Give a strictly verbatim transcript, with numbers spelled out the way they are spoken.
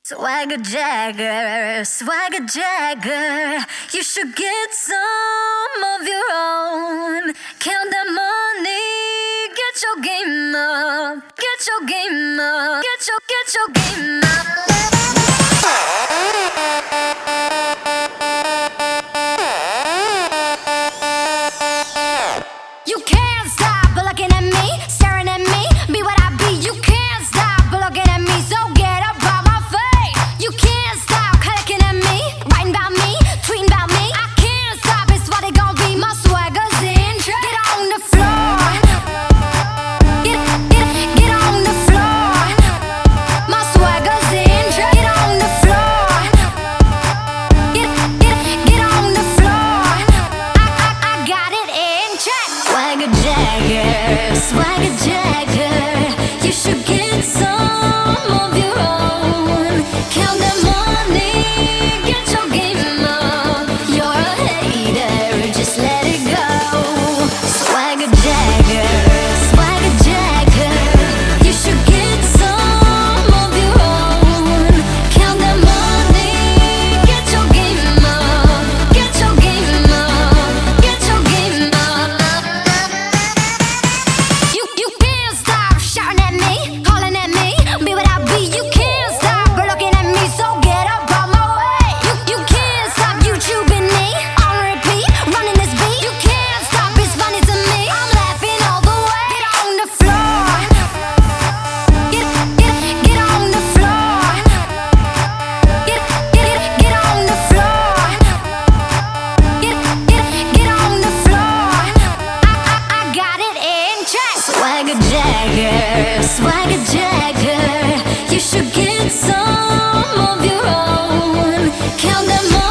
Swagger Jagger, Swagger Jagger, you should get some of your own. Count that money, get your game up, get your game up, get your, get your game up. You can't stop looking at me, staring at me, be what I be. You can't stop looking at me, so get up out my face. You can't stop clicking at me, writing about me, tweeting about me. I can't stop, it's what it gon' be. My swagger's in check. Get on the floor, get, get, get on the floor. My swagger's in check. Get on the floor, get, get, get on the floor. I, I, I got it in check. Swagger Jagger, Swagger Jagger, you should get some of your own. Count that money, get your game up. You're a hater, just let it go. Swagger Jagger, Swagger Jagger, you should get some of your own. Count that money, get your game up, get your game up, get your game up. You, you can't stop shouting at me, calling at me, be what I be. You can't stop looking at me, so get up out my way. You, you can't stop YouTubing me, on repeat, running this beat. You can't stop, it's funny to me, I'm laughing all the way. Get on the floor, get, get, get on the floor. Get, get, get on the floor. Get, get, get on the floor. I, I, I got it in check. Swagger Jagger, Swagger Jagger, you should get some of your own. Count them all.